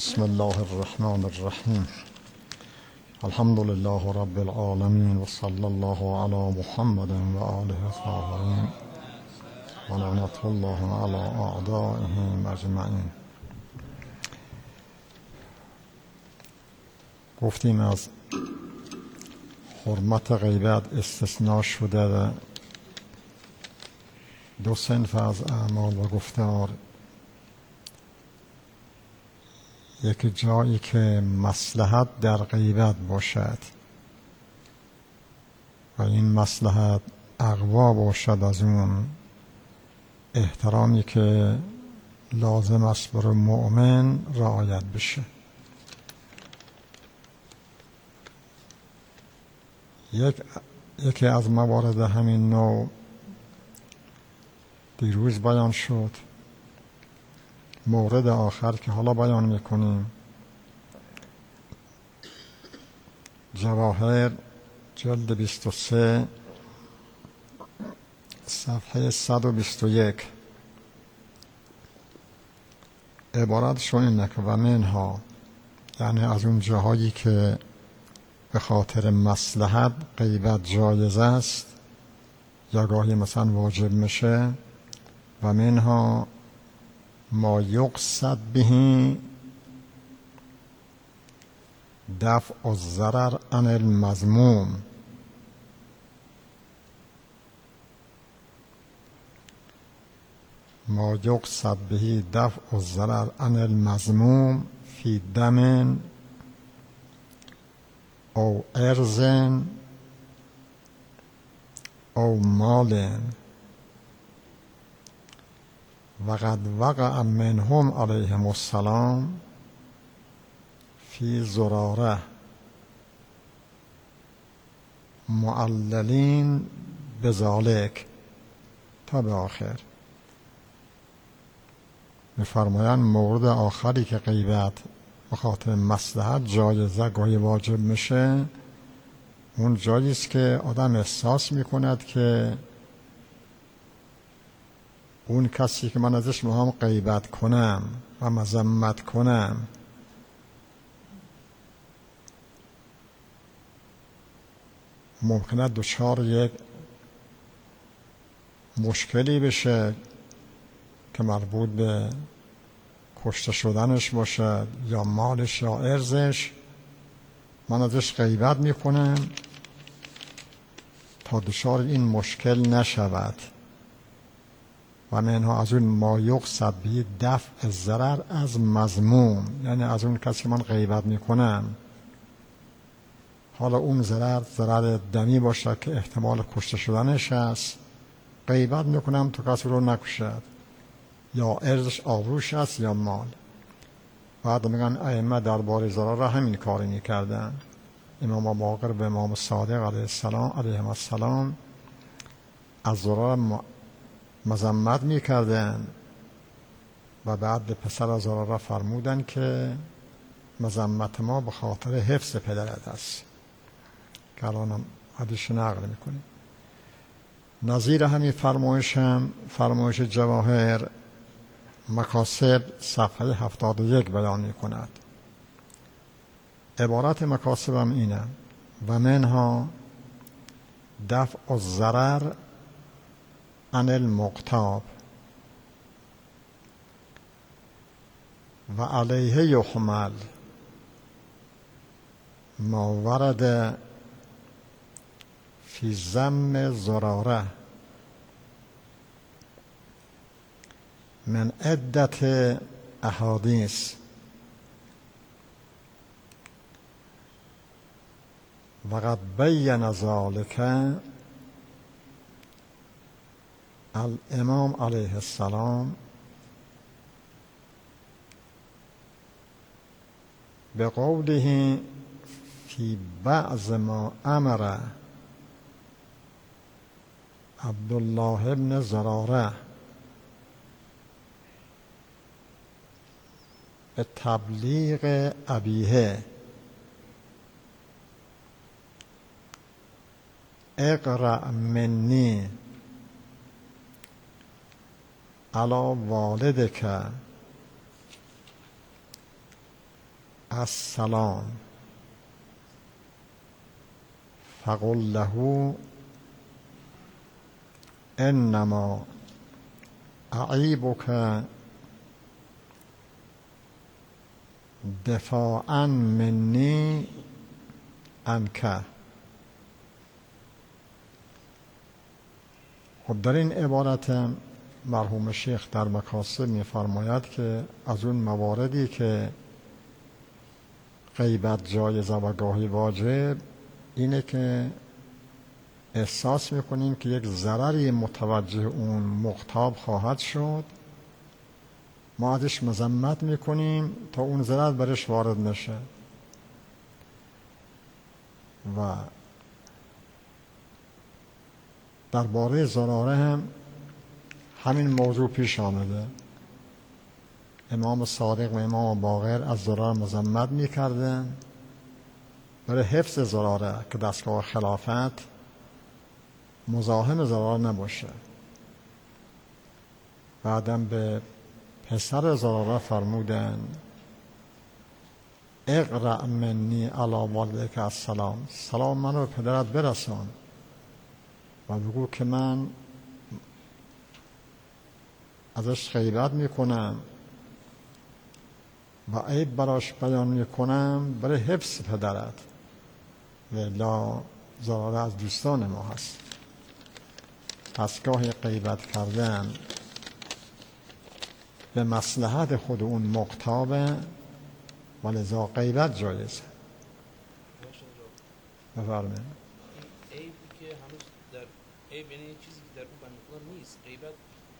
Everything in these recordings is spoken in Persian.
بسم الله الرحمن الرحیم. الحمد لله رب العالمین و صلی الله علی محمد و آله الطاهرین و لعنت الله علی اعدائهم اجمعین. گفتیم از حرمت غیبت استثناء شده دو صنف از اعمال و گفتار. یک جایی که مصلحت در غیبت باشد و این مصلحت اقوا باشد از اون احترامی که لازم است برای مؤمن رعایت بشه. یکی از موارد همین نوع دیروز بیان شد. مورد آخر که حالا بیان میکنیم جواهر جلد 23 صفحه 121 عبارتشون اینه که و منها، یعنی از اون جاهایی که به خاطر مصلحت غیبت جایز است یا گاهی مثلا واجب میشه، و منها ما یقصد به دفع الضرر عن المذموم. ما یقصد به دفع الضرر عن المذموم فی دم او ارض او مال و قد وقع منهم علیهم السلام فی زراره معللین بذالک تا به آخر. می‌فرمایند مورد آخری که غیبت به خاطر مصلحت جایزه گاهی واجب میشه، اون جایی است که آدم احساس میکند که اون کسی که من ازش میخوام غیبت کنم و مذمت کنم ممکنه دچار یک مشکلی بشه که مربوط به کشته شدنش باشد یا مالش یا ارزش. من ازش غیبت میکنم تا دچار این مشکل نشود. و منها از اون ما یقصد به دفع ضرر از مذموم، یعنی از اون کسی که من غیبت میکنم، حالا اون ضرر دمی باشه که احتمال کشته شدنش هست، غیبت میکنم تو کسی رو نکشد، یا ارزش آبروش هست یا مال. بعد میگن ائمه درباره ضرر همین کاری میکردن. امام باقر و امام صادق علیهم السلام از ضرر مذمت میکردن و بعد به پسر زراره فرمودن که مذمت ما به خاطر حفظ پدرت است، که الان حدیث نقل میکنیم. نظیر همین فرمایش جواهر مکاسب صفحه 71 بیان میکند. عبارت مکاسب هم اینه: و منها دفع الضرر عن المغتاب و علیه یحمل ما ورد فی ذم زراره من عدت احادیث و قد بین ذلک الامام علیه السلام به قوله فی بعض ما امر عبدالله ابن زراره به تبلیغ ابیه اقرأ منی علی والدک السلام فقل له انما اعیبک دفاعا منی عنک. خب در این عبارت مرحوم شیخ در مکاسب می‌فرماید که از اون مواردی که غیبت جایزه و گاهی واجب اینه که احساس میکنیم که یک ضرری متوجه اون مغتاب خواهد شد، ما ازش مذمت میکنیم تا اون ضرر برش وارد نشه و درباره زراره هم همین موضوع پیش آمده. امام صادق و امام باقر از زراره مذمت میکردن برای حفظ زراره که دستگاه خلافت مزاحم زراره نباشه. بعدم به پسر زراره فرمودن اقرأ منی علی والدیک السلام، سلام منو به پدرت برسان و بگو که من ازش غیبت میکنم و عیب براش بیان میکنم برای حفظ پدرت و الا زراره از دوستان ما هست. پس گاهی غیبت کردن به مصلحت خود اون مغتابه و لذا غیبت جایزه. بفرمایید. عیبی که هنوز در عیب یعنی چیزی که در اون بنده خدا نیست. غیبت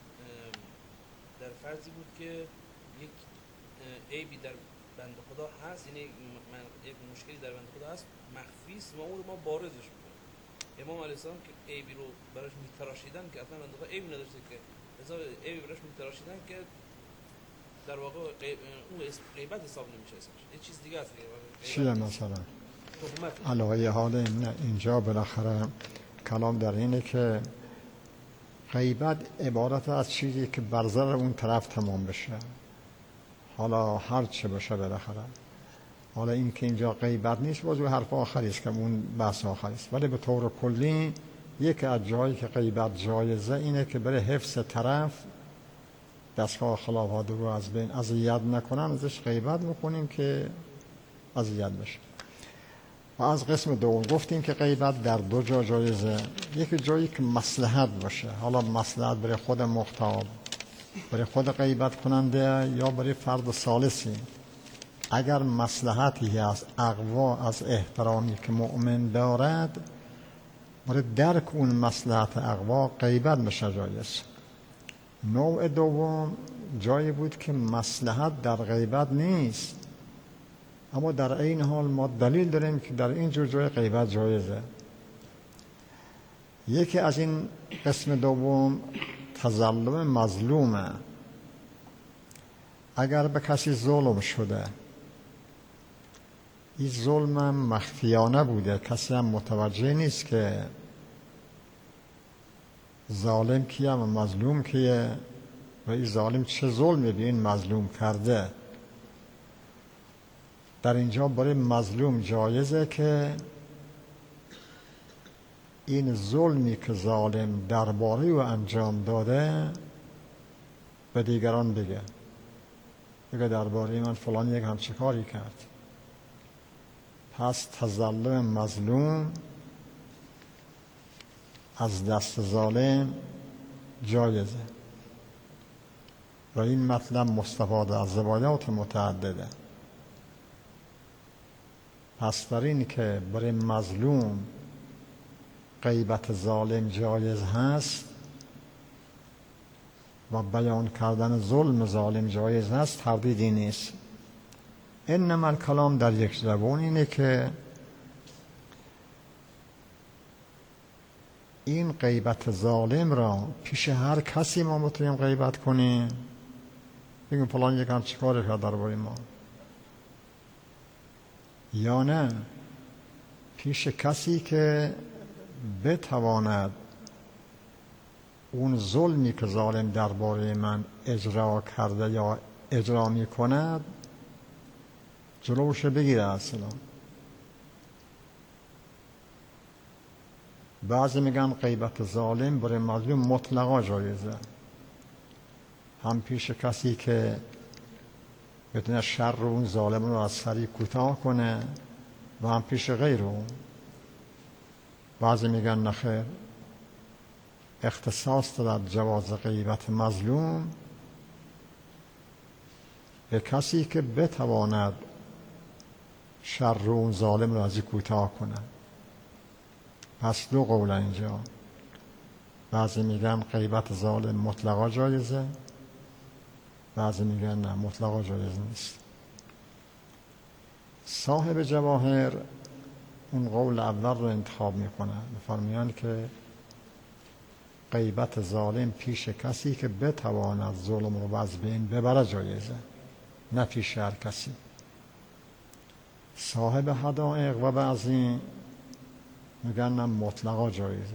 در فرضی بود که یک عیبی در بنده خدا هست، یعنی یک مشکلی در بنده خدا هست مخفی است و اون رو ما بارزش میکنیم. امام علیه السلام که عیبی رو براش میتراشیدن که اصلا بنده خدا عیبی نداشته که لذا عیبی براش میتراشیدن که در واقع اون غیبت حساب نمیشه، یه چیز دیگه است. چیه مثلا؟ علاوه حال اینجا بالاخره کلام در اینه که غیبت عبارت از چیزی که بر ضرر اون طرف تمام بشه، حالا هر چه باشه بالاخره. حالا این که اینجا غیبت نیست موضوع حرف آخری است که اون بحث آخری است، ولی به طور کلی یکی از جایی که غیبت جایزه اینه که برای حفظ طرف دستگاه خلافات رو از بین اذیت نکنن ازش غیبت میکنیم که اذیت بشه. و از قسم دوم گفتیم که غیبت در دو جا جایزه، یکی جایی که مصلحت باشه، حالا مصلحت برای خود مغتاب، برای خود غیبت کننده یا برای فرد ثالثی. اگر مصلحتی هست اقوا از احترامی که مؤمن دارد، برای درک اون مصلحت اقوا غیبت بشه جایز. نوع دوم جایی بود که مصلحت در غیبت نیست، اما در این حال ما دلیل داریم که در این جور جای غیبت جایزه. یکی از این قسم دوم تظلم مظلومه. اگر به کسی ظلم شده، این ظلم مخفیانه بوده، کسی هم متوجه نیست که ظالم کیه و مظلوم کیه و این ظالم چه ظلمی به این مظلوم کرده، در اینجا برای مظلوم جایزه که این ظلمی که ظالم درباره او انجام داده به دیگران بگه درباره من فلان یک همچه کاری کرد. پس تظلم مظلوم از دست ظالم جایزه و این مطلب مستفاده از روایات متعدده. پس در این که برای مظلوم غیبت ظالم جایز هست و بیان کردن ظلم ظالم جایز هست، تردیدی نیست. انما الکلام در یک زبان اینه که این غیبت ظالم را پیش هر کسی ما میتونیم غیبت کنیم، بگیم فلان یکم چیکار کرد درباره ما، یا نه پیش کسی که بتواند اون ظلمی که ظالم درباره من اجرا کرده یا اجرا می کند جلوش بگیره اصلا. بعضی میگن غیبت ظالم برای مظلوم مطلقا جایزه، هم پیش کسی که بتونه شر اون ظالم رو از سری کوتاه کنه و هم پیش غیر اون. بعضی میگن نخیر، اختصاص دارد جواز غیبت مظلوم به کسی که بتواند شر اون ظالم رو از کوتاه کنه. پس دو قول اینجا. بعضی میگن غیبت ظالم مطلقا جایزه، بعضی میگن نه مطلقا جایز نیست. صاحب جواهر اون قول اول رو انتخاب میکنه، میفرمایند که غیبت ظالم پیش کسی که بتواند ظلم رو از بین ببره جایزه، نه پیش هر کسی. صاحب حدائق و بعضی میگن نه مطلقا جایزه.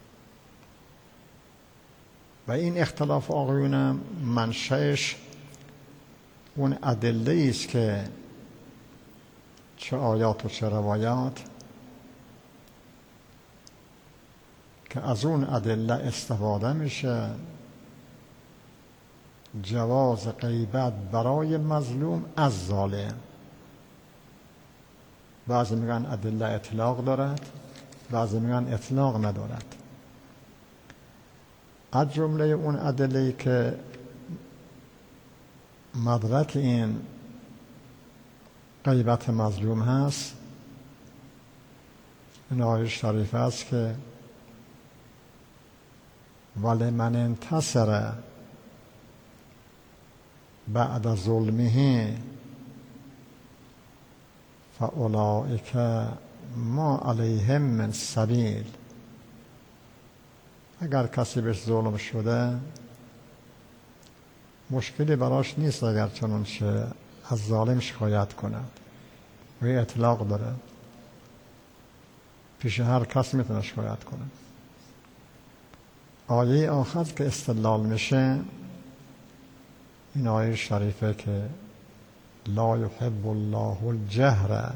و این اختلاف آقایونم منشأش اون ادله است که چه آیات و چه روایات که از اون ادله استفاده میشه جواز غیبت برای مظلوم از ظالم. بعضی میگن ادله اطلاق دارد، بعضی میگن اطلاق ندارد. از جمله اون ادله‌ای که مدرک این غیبت مظلوم هست این آیه شریف است که ولمن انتصر بعد ظلمه فاولئک ما علیهم من سبیل. اگر کسی بهش ظلم شده مشکلی براش نیست اگر چنانچه از ظالم شکایت کند و اطلاق داره، پیش هر کس میتونه شکایت کنه. آیه آخر که استدلال میشه این آیه شریفه که لا یحب الله الجهر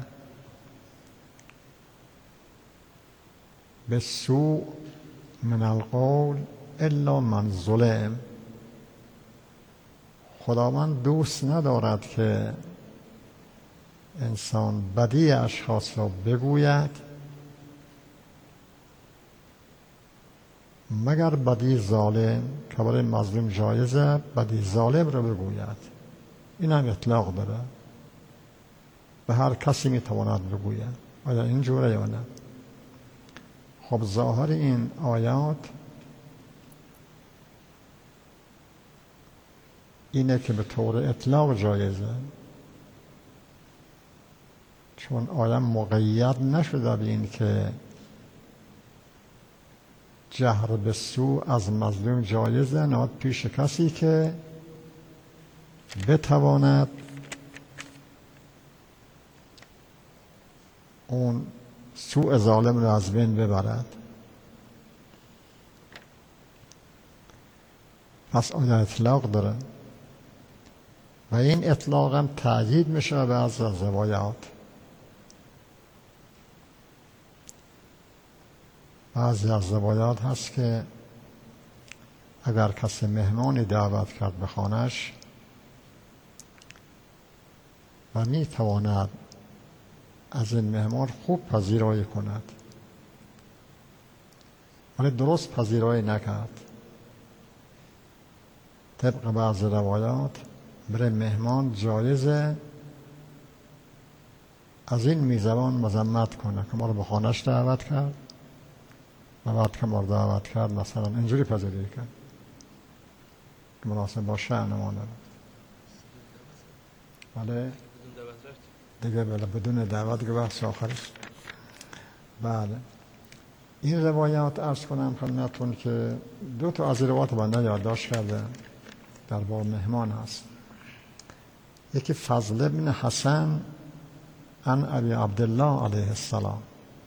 بالسوء من القول الا من ظلم. خداوند دوست ندارد که انسان بدی اشخاص را بگوید مگر بدی ظالم که برای مظلوم جایزه بدی ظالم را بگوید. این هم اطلاق داره، به هر کسی میتواند بگوید. آیا این جوره یا نه؟ خب ظاهر این آیات اینه که به طور اطلاق جایزه، چون آیه مقید نشده به این که جهر به سو از مظلوم جایزه، نه پیش کسی که بتواند اون سوء ظالم رو از بین ببرد. پس آیه اطلاق داره و این اطلاق هم تأیید میشه به از روایات. بعضی از روایات هست که اگر کسی مهمانی دعوت کرد به خانه‌اش و میتواند از این مهمان خوب پذیرایی کند ولی درست پذیرایی نکرد، طبق بعض روایات برای مهمان جایزه از این میزبان مذمت کنه که ما رو به خانه‌اش دعوت کرد و بعد که ما رو دعوت کرد مثلا اینجوری پذیرایی کرد که مناسب با شأن ما نبود. بله دیگه بدون دعوت دیگه بحث آخری. بله این روایات عرض کنم خدمتتون که دو تا از روایات بنده یادداشت کرده در باب مهمان هست. یکی فضل ابن حسن عن ابی عبدالله علیه السلام.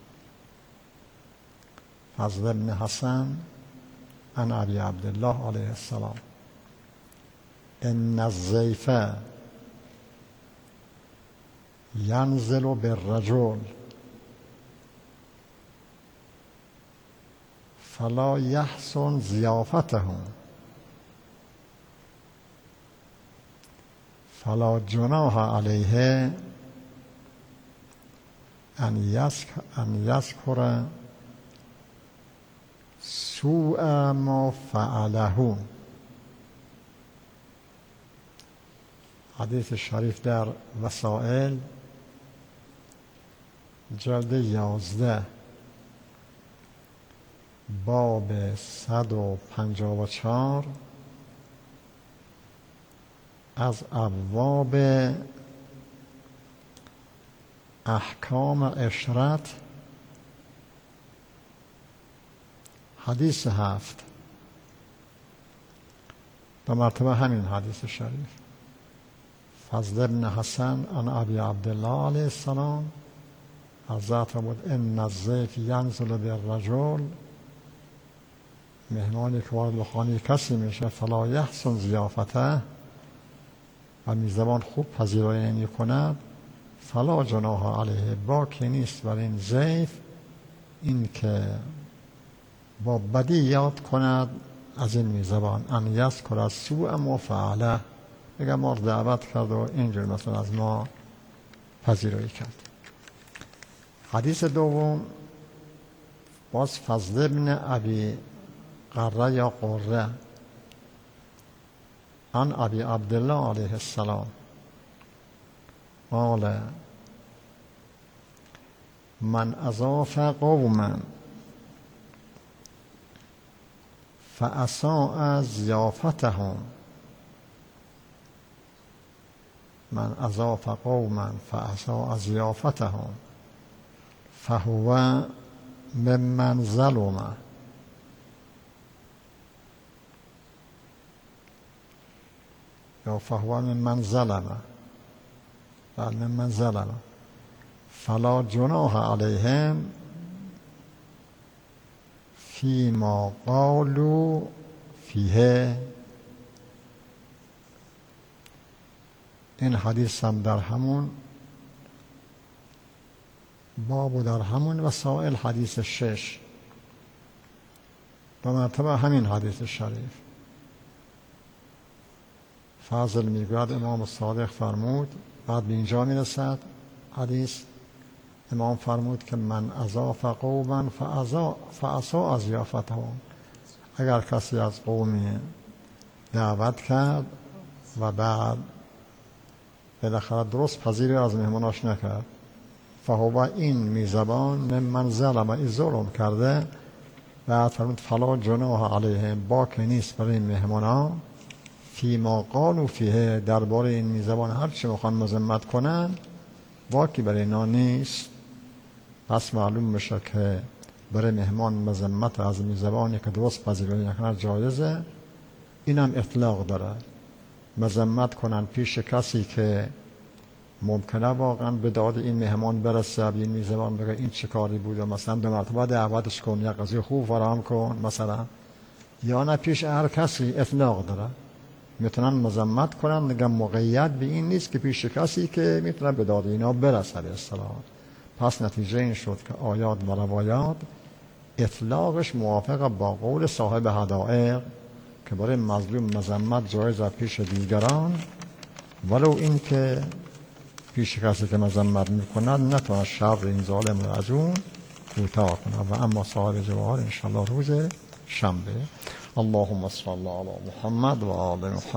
فضل ابن حسن عن ابی عبدالله علیه السلام ان الضیف ینزل بالرجل فلا یحسن ضیافته فلا جناح علیه ان یذکر سوء ما فعله. حدیث شریف در وسائل جلد 11 باب 154 از ابواب احکام عشرت، حدیث 7 دو مرتبه همین حدیث شریف. فضل ابن حسن عن ابی عبدالله علیه السلام حضرت بود ان الضیف ینزل بالرجل، مهمانی که وارد خانه کسی میشه فلا یحسن ضیافته و میزبان خوب پذیرایی نمی کند فلا جناح علیه، باکی نیست بر این ضیف این که با بدی یاد کند از این میزبان ان یذکر سوء ما فعله، بگه ما رو دعوت کرد و اینجور مثلا از ما پذیرایی کرد. حدیث دوم باز فضل ابن ابی قره یا قره عن ابی عبدالله علیه السلام قال من اضاف قوما فاساء ضیافتهم، من اضاف قوما فاساء ضیافتهم فهو ممن ظلم، یا فهو ممن ظلم، بل ممن ظلم فلا جناح علیهم فیما قالوا فیه. این حدیث هم در همون باب و در همون وسائل حدیث 6 دو مرتبه همین حدیث شریف. فضل میگوید امام صادق فرمود، بعد به اینجا میرسد حدیث، امام فرمود که من اضاف قوما فاساء ضیافتهم، اگر کسی از قومی دعوت کرد و بعد بالاخره درست پذیری از مهماناش نکرد فهو این میزبان من ظلم، این ظلم کرده، بعد فرمود فلا جناح علیهم، باکی نیست برای این مهمانا فیما قالوا فیه، درباره این میزبان هر چی میخوان مذمت کنن باکی برای اینا نیست. پس معلوم میشه که برای مهمان مذمت از میزبانی که درست پذیرایی نکنه جایزه. اینم اطلاق داره، مذمت کنن پیش کسی که ممکنه واقعا به داد این مهمان برسه، این میزبان بگه این چه کاری بود، مثلا دو مرتبه دعوتش کن یا قضیه خوب فراهم کن مثلا، یا نه پیش هر کسی اطلاق داره، میتونن مذمت کنن، نگه مقید به این نیست که پیش کسی که میتونه به داد اینا برسه به اصطلاح. پس نتیجه این شد که آیات و روایات اطلاقش موافق با قول صاحب هدایق که برای مظلوم مذمت جایز پیش دیگران، ولو این که پیش کسی که مذمت میکنند نتونه شر این ظالم رو از اون کوتاه کنه. و اما صاحب جواهر انشاءالله روز شنبه. اللهم صل علی محمد و آل محمد.